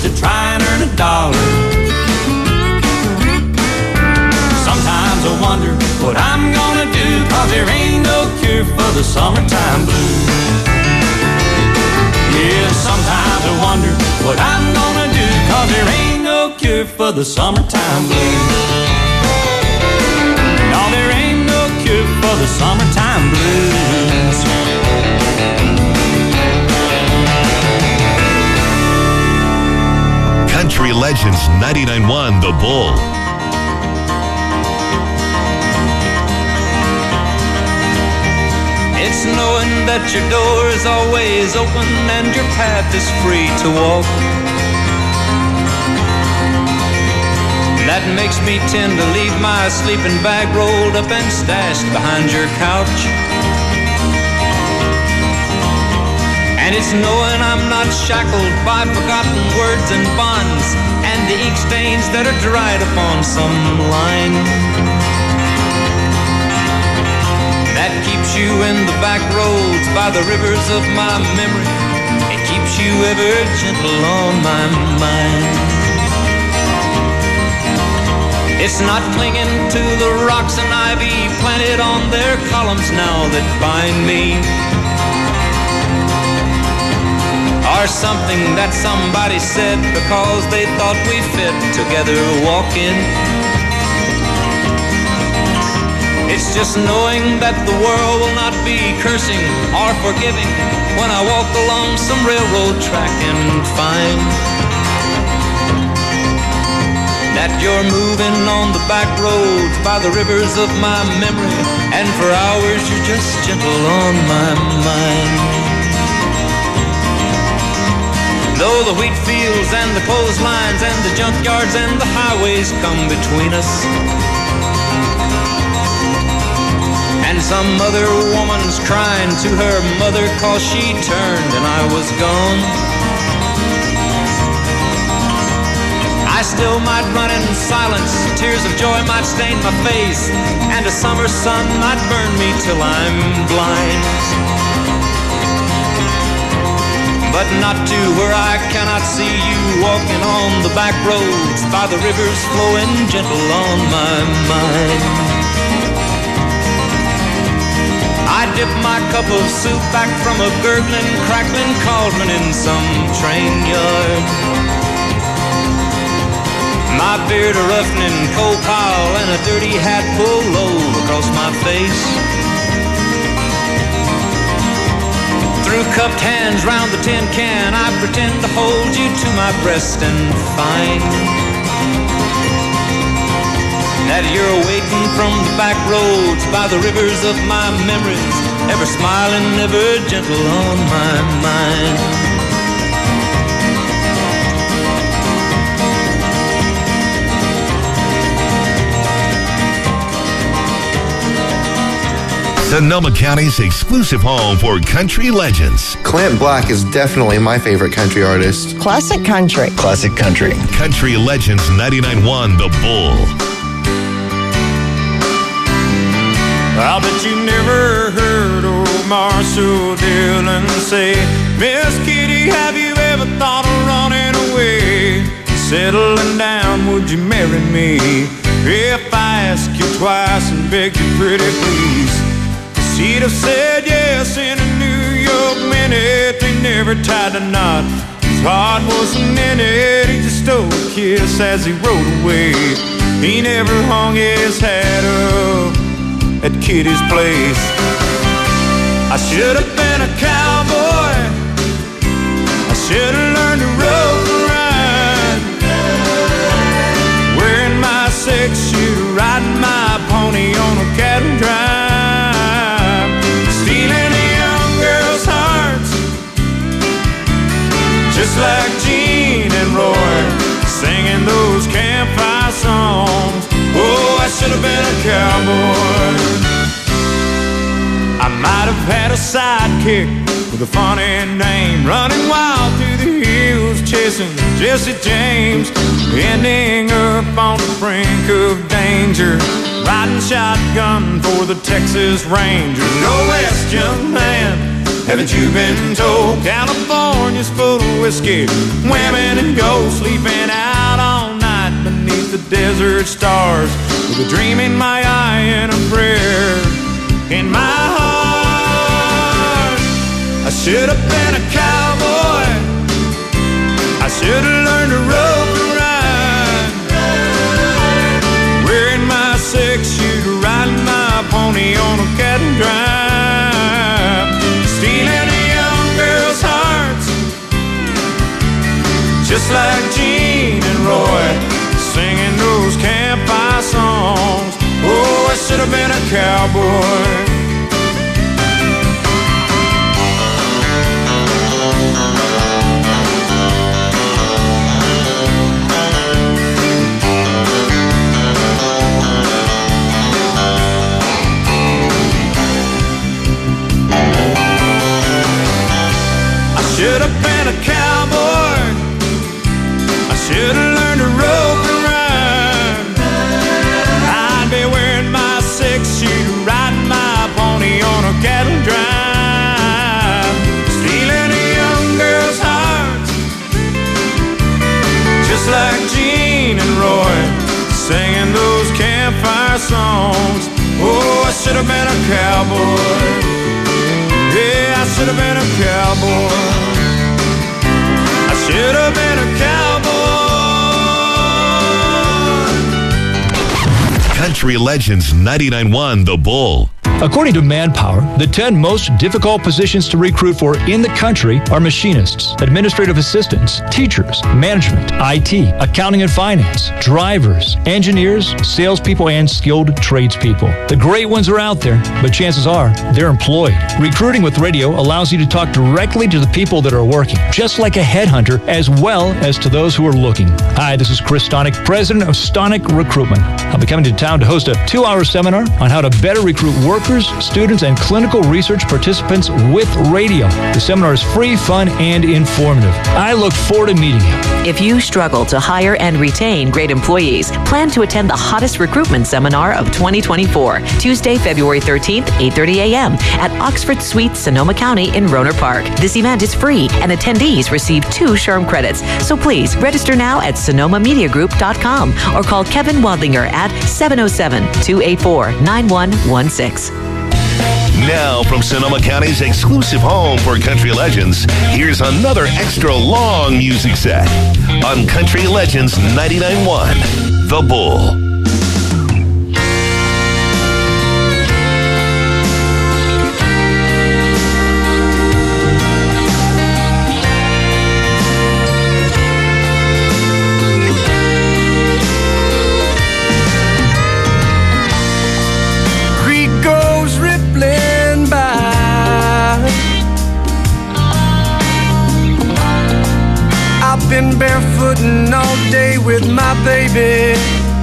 to try and earn a dollar. Sometimes I wonder what I'm gonna do, 'cause there ain't no cure for the summertime blues. Yeah, sometimes I wonder what I'm gonna do, 'cause there ain't no cure for the summertime blues. No, there ain't no cure for the summertime blues. Country Legends 99.1 The Bull. It's knowing that your door is always open and your path is free to walk. That makes me tend to leave my sleeping bag rolled up and stashed behind your couch. And it's knowing I'm not shackled by forgotten words and bonds and the ink stains that are dried upon some line. That keeps you in the back roads by the rivers of my memory. It keeps you ever gentle on my mind. It's not clinging to the rocks and ivy planted on their columns now that bind me, or something that somebody said because they thought we fit together walking. It's just knowing that the world will not be cursing or forgiving when I walk along some railroad track and find that you're moving on the back roads by the rivers of my memory, and for hours you're just gentle on my mind. Though the wheat fields and the clotheslines and the junkyards and the highways come between us, and some other woman's crying to her mother 'cause she turned and I was gone, I still might run in silence, tears of joy might stain my face, and a summer sun might burn me till I'm blind. But not to where I cannot see you walking on the back roads by the rivers flowing gentle on my mind. I dip my cup of soup back from a gurgling, crackling cauldron in some train yard. My beard a roughening coal pile and a dirty hat pulled low across my face. Through cupped hands round the tin can, I pretend to hold you to my breast and find that you're waiting from the back roads by the rivers of my memories, ever smiling, ever gentle on my mind. Sonoma County's exclusive home for country legends. Clint Black is definitely my favorite country artist. Classic country. Classic country. Country Legends 99.1 The Bull. I'll bet you never heard old Marshall Dillon say, Miss Kitty, have you ever thought of running away? Settling down, would you marry me? If I ask you twice and beg you pretty please. She'd have said yes in a New York minute. They never tied a knot, his heart wasn't in it. He just stole a kiss as he rode away. He never hung his hat up at Kitty's place. I should have been a cowboy, I should have learned to rope and ride, wearing my six-shoe, riding my pony on a cattle drive, stealing the young girls' hearts, just like Gene and Roy, singing those campfire songs. Oh, I should have been a cowboy. I might have had a sidekick with a funny name, running wild through the hills, chasing Jesse James, ending up on the brink of danger, riding shotgun for the Texas Rangers. No West, young man, Haven't you been told California's full of whiskey, women and ghosts sleeping out all night beneath the desert stars, with a dream in my eye and a prayer in my heart. I should have been a cowboy. I should have learned to rope and ride, wearing my 6-shooter, riding my pony on a cattle drive, stealing a young girl's hearts, just like Gene and Roy, singing those campfire songs. Oh, I should have been a cowboy. Should have been a cowboy. I should have learned to rope and ride. I'd be wearing my 6-shooter, riding my pony on a cattle drive, stealing a young girl's heart, just like Gene and Roy, singing those campfire songs. Oh, I should have been a cowboy. Yeah, I should have been a cowboy. I should have been a cowboy. Country Legends 99.1 The Bull. According to Manpower, the 10 most difficult positions to recruit for in the country are machinists, administrative assistants, teachers, management, IT, accounting and finance, drivers, engineers, salespeople, and skilled tradespeople. The great ones are out there, but chances are they're employed. Recruiting with radio allows you to talk directly to the people that are working, just like a headhunter, as well as to those who are looking. Hi, this is Chris Stonick, president of Stonick Recruitment. I'll be coming to town to host a 2-hour seminar on how to better recruit workers, students, and clinical research participants with radio. The seminar is free, fun, and informative. I look forward to meeting you. If you struggle to hire and retain great employees, plan to attend the hottest recruitment seminar of 2024, Tuesday, February 13th, 8:30 a.m. at Oxford Suites, Sonoma County in Rohnert Park. This event is free, and attendees receive 2 SHRM credits. So please register now at sonomamediagroup.com or call Kevin Wadlinger at 707-284-9116. Now from Sonoma County's exclusive home for country legends, here's another extra long music set on Country Legends 99.1 The Bull. Been barefooting all day with my baby.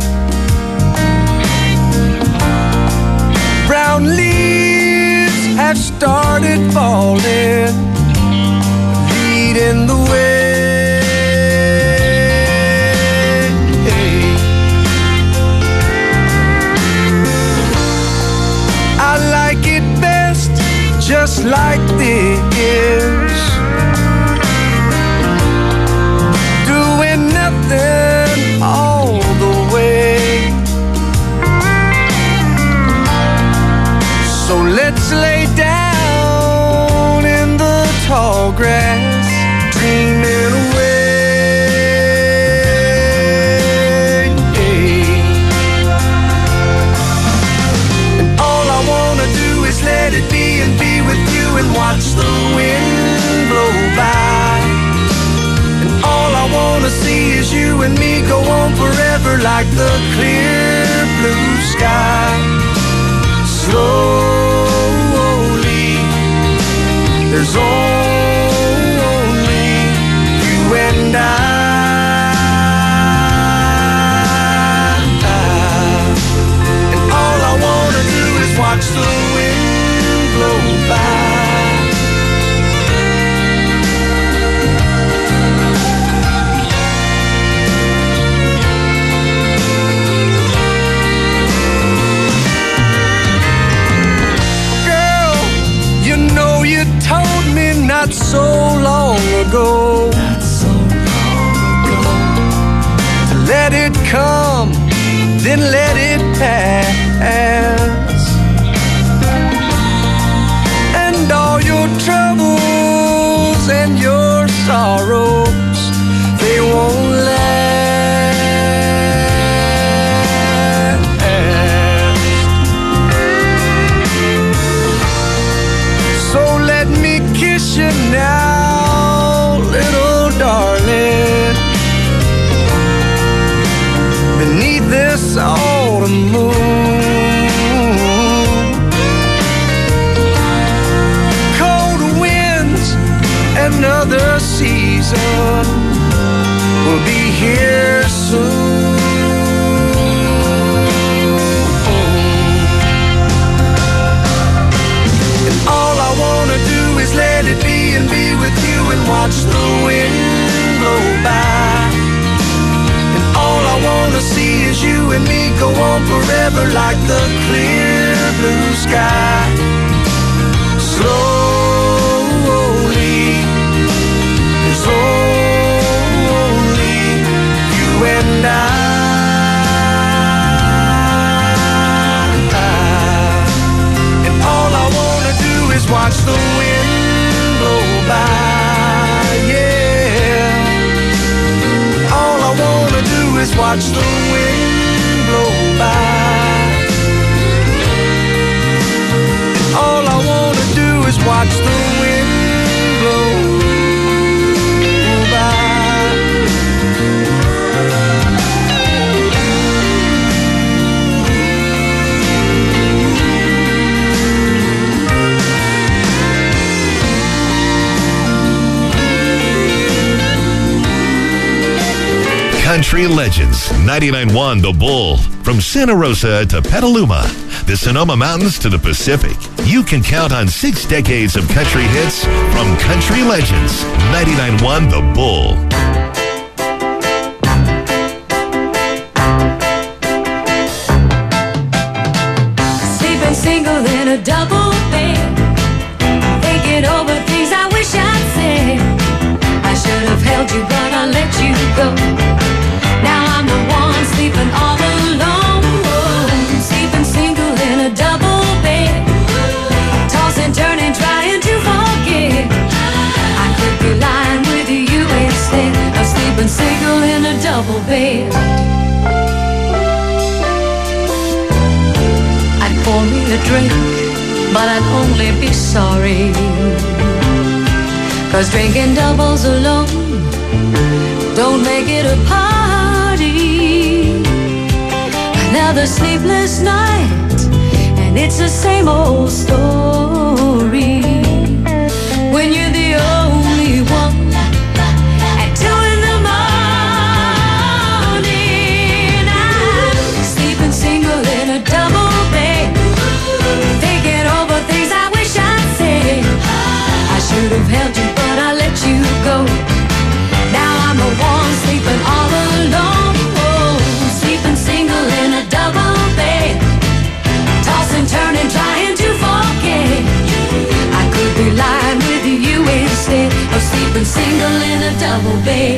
Brown leaves have started falling, leading the way. I like it best just like this. Nothing all the way. So let's lay down in the tall grass, dreaming away. And all I wanna do is let it be and be with you and watch the wind blow by. All I wanna see is you and me go on forever like the clear blue sky. Slowly, there's only then let it pass. And all your troubles and your sorrows, they won't last. So let me kiss you now, little darling, beneath this autumn moon. Cold winds, another season will be here soon. And all I wanna do is let it be and be with you and watch the wind blow by. And all I wanna see is you and me go on forever like the clear blue sky. Slowly, there's only you and I. And all I wanna do is watch the wind blow by, yeah. All I wanna do is watch the wind blow by. All I wanna do is watch the wind blow by. Country Legends, 99.1 The Bull. From Santa Rosa to Petaluma, the Sonoma Mountains to the Pacific, you can count on 6 decades of country hits from Country Legends, 99.1 The Bull. Sleeping single in a double bed, thinking over things I wish I'd said. I should have held you, but I let you go. Now I'm the one sleeping all alone. Sleeping single in a double bed, tossing, turning, trying to forget. I could be lying with you instead of sleeping single in a double bed. I'd pour me a drink, but I'd only be sorry, 'cause drinking doubles alone don't make it a party. Another sleepless night, and it's the same old story. When you're the only one at 2 in the morning, I'm sleeping single in a double bed, thinking over things I wish I'd said. I should have held you, but I let you go. Now I'm the one sleeping all alone. Oh, sleeping single in a double bed, tossing, turning, trying to forget. I could be lying with you instead of sleeping single in a double bed.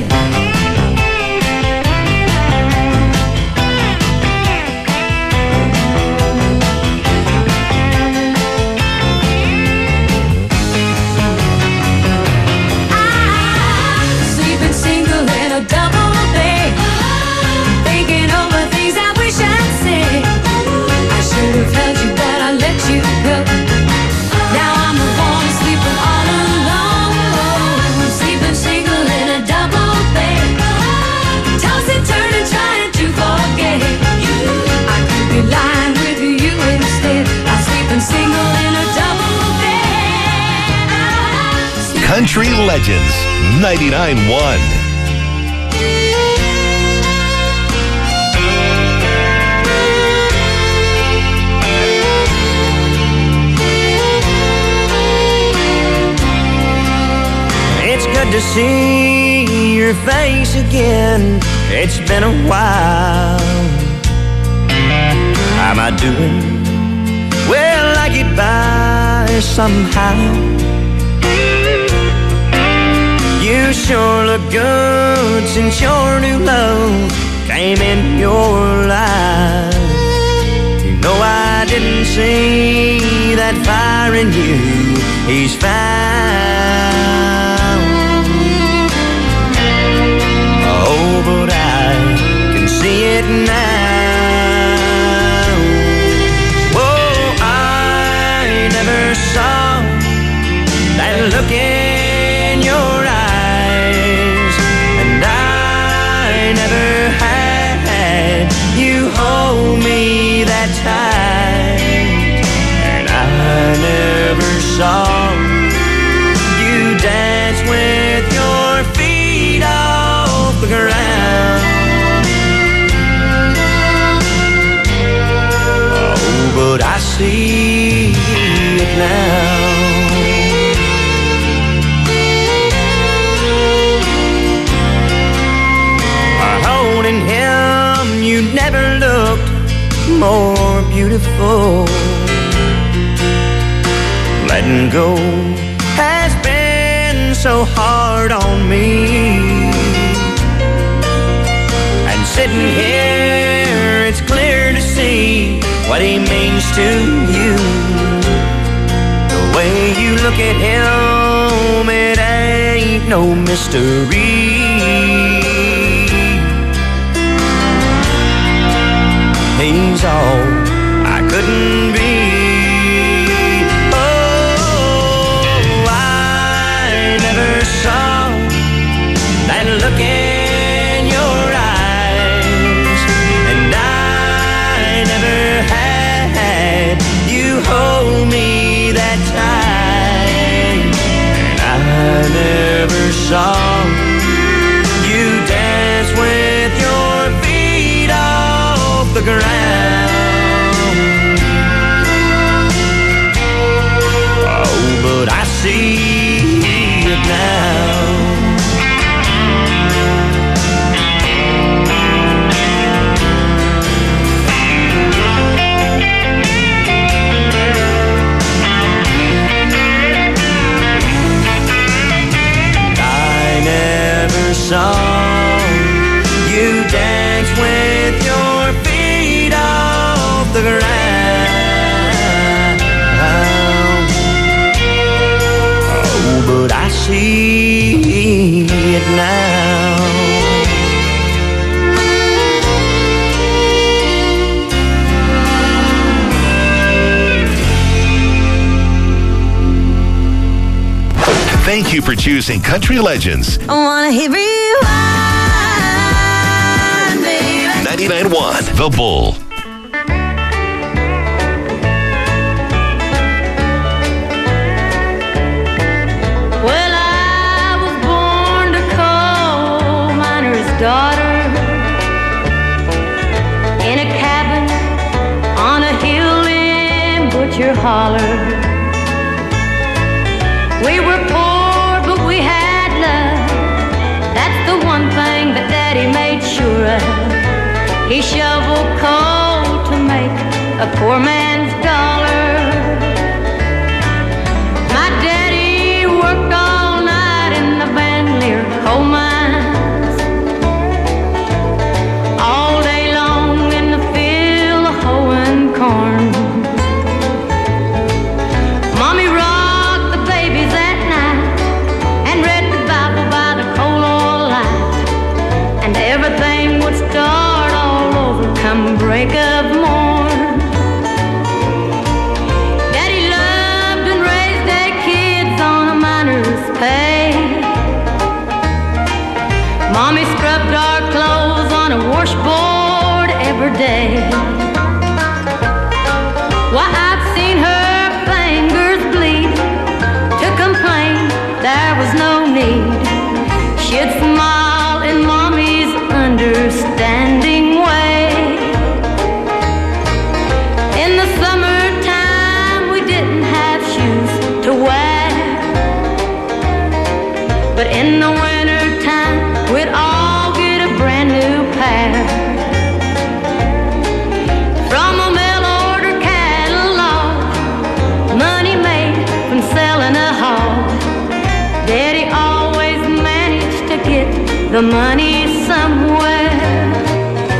Country Legends, 99.1. It's good to see your face again. It's been a while. How am I doing? Well, I get by somehow. You sure look good since your new love came in your life. You know I didn't see that fire in you. He's found. Oh, but I can see it now. Oh, I never saw that look in your eyes, and I never had you hold me that tight, and I never saw you dance with your feet off the ground. Oh, but I see it now. Holding him, you never looked more beautiful. Letting go has been so hard on me. And sitting here, it's clear to see what he means to you. The way you look at him, it ain't no mystery. He's all I couldn't be. Oh, I never saw that look in your eyes, and I never had you hold me that tight, and I never saw you dance with your feet off the ground. Oh, but I see it now. I never saw you dance with your feet off the ground. Oh, but I see it now. Thank you for choosing Country Legends. I wanna hear rewind, baby. 99.1 The Bull. Well, I was born to coal miner's daughter in a cabin on a hill in Butcher Holler. We were poor, but we had love. That's the one thing that Daddy made sure of. He shoveled coal to make a poor man's dollar. My daddy worked all night in the Bandelier coal mines, all day long in the field hoeing corn. Mommy rocked the babies at night and read the Bible by the coal oil light, and everything would start all over come break of morn. Daddy loved and raised their kids on a miner's pay. Mommy scrubbed our clothes on a washboard every day. Why, I've seen her fingers bleed to complain there was no need. She'd smile in Mommy's understanding way. In the summertime we didn't have shoes to wear, but in the wintertime we'd all get a brand new pair. From a mail order catalog, money made from selling a hog. Daddy always managed to get the money somewhere.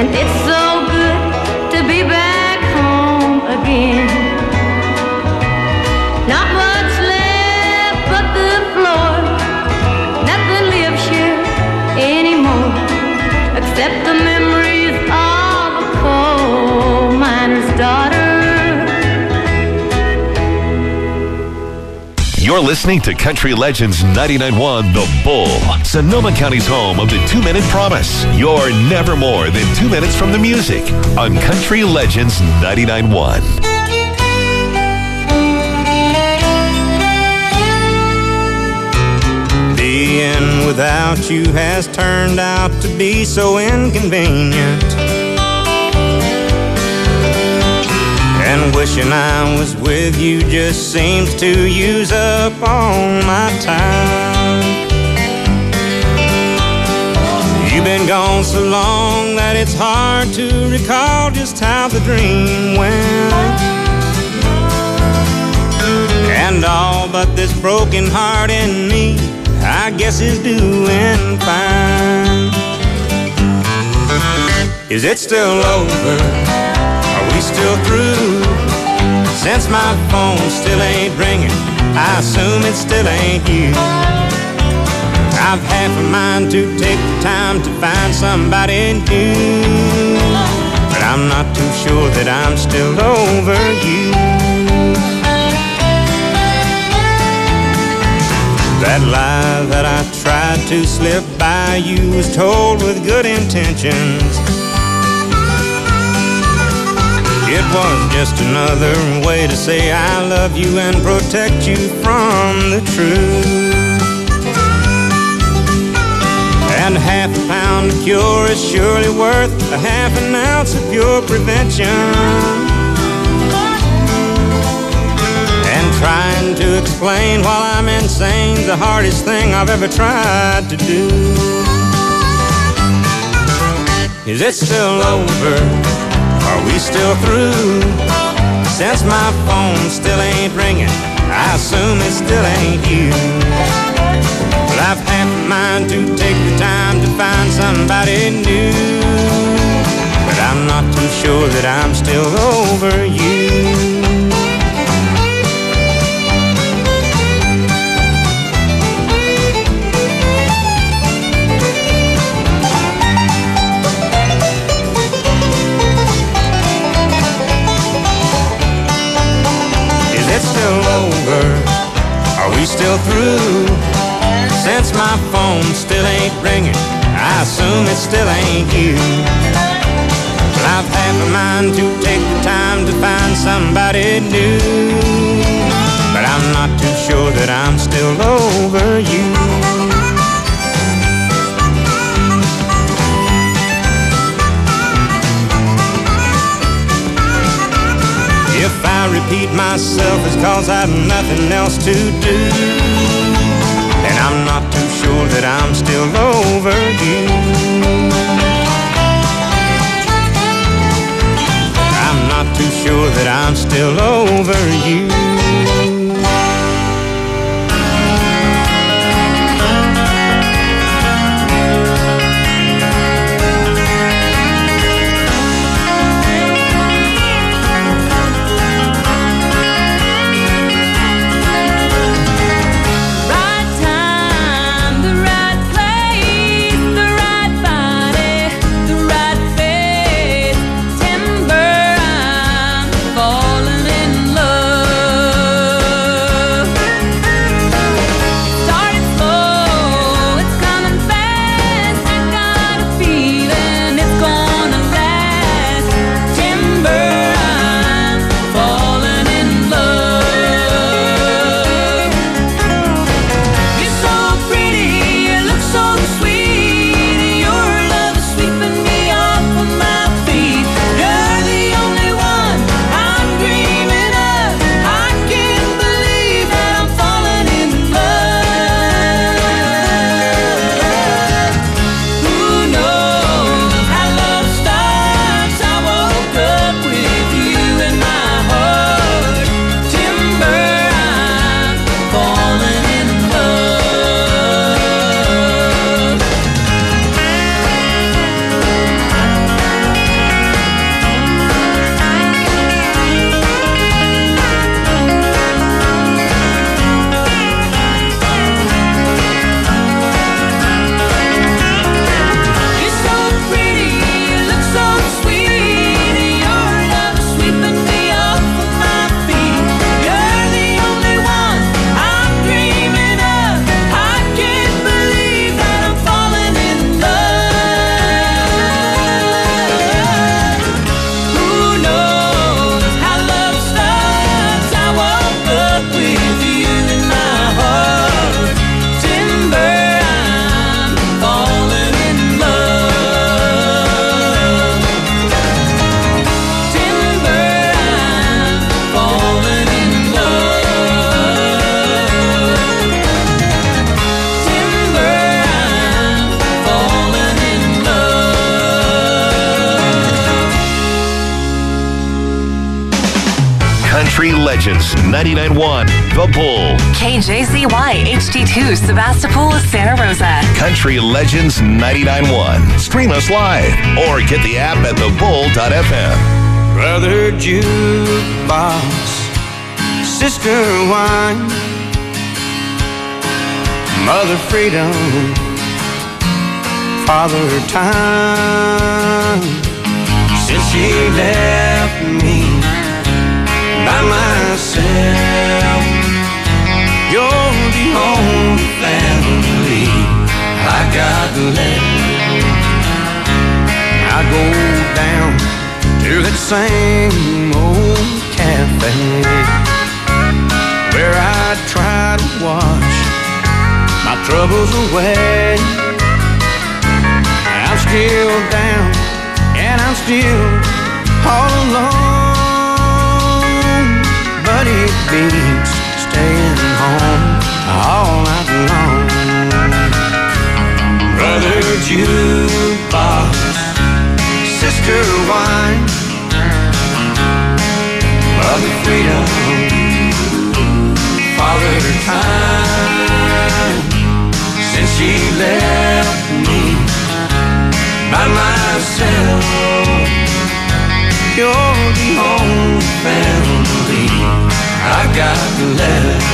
And it's so good to be back home again. Not much left but the floor. Nothing lives here anymore except the memories of a coal miner's daughter. You're listening to Country Legends 99.1 The Bull, Sonoma County's home of the 2-Minute Promise. You're never more than 2 minutes from the music on Country Legends 99.1. Being without you has turned out to be so inconvenient. And wishing I was with you just seems to use up all my time. You've been gone so long that it's hard to recall just how the dream went. And all but this broken heart in me, I guess is doing fine. Is it still over? Are we still through? Since my phone still ain't ringing, I assume it still ain't you. I've half a mind to take the time to find somebody new, but I'm not too sure that I'm still over you. That lie that I tried to slip by you was told with good intentions. It was just another way to say I love you and protect you from the truth. And half a pound of cure is surely worth a half an ounce of pure prevention. And trying to explain while I'm insane's the hardest thing I've ever tried to do. Is it still over? Are we still through? Since my phone still ain't ringing, I assume it still ain't you. Well, I've half a mind to take the time to find somebody new, but I'm not too sure that I'm still over you. It's still over. Are we still through? Since my phone still ain't ringing, I assume it still ain't you. Well, I've half a mind to take the time to find somebody new, but I'm not too sure that I'm still over you. If I repeat myself, it's cause I've nothing else to do, and I'm not too sure that I'm still over you. I'm not too sure that I'm still over you. Falling in love. Legends 99.1 The Bull. KJZY HD2 Sebastopol, Santa Rosa. Country Legends 99.1. Stream us live or get the app at thebull.fm. Brother jukebox, sister wine, mother freedom, father time. Since she left me by myself, you're the only family I got left. I go down to that same old cafe where I try to wash my troubles away. I'm still down and I'm still all alone, but it beats staying home all night long. Brother jukebox, sister wine, mother freedom, father time. Since she left me by myself, you're the only family I got left.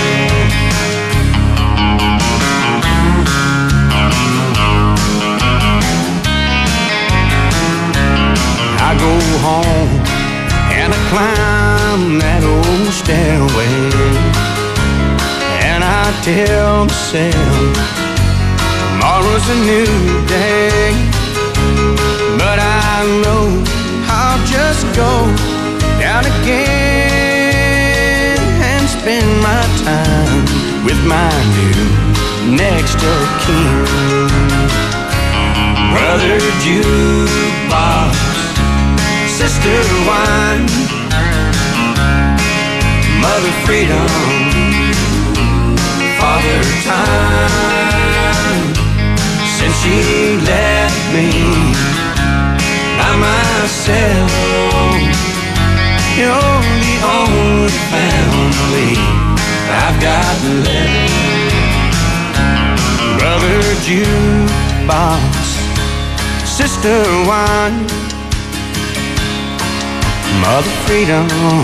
I go home and I climb that old stairway, and I tell myself tomorrow's a new day. But I know I'll just go down again and spend my time with my new next of kin. Brother jukebox, sister wine, mother freedom, father time. Since she left me by myself, you're the only family I've got left. Brother jukebox, sister wine, mother freedom,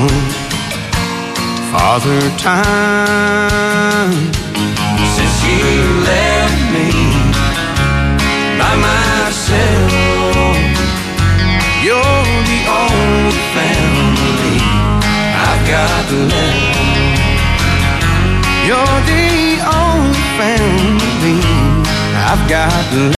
father time. Since she left me by myself, you're the only family I've got left. You're the only family I've got left.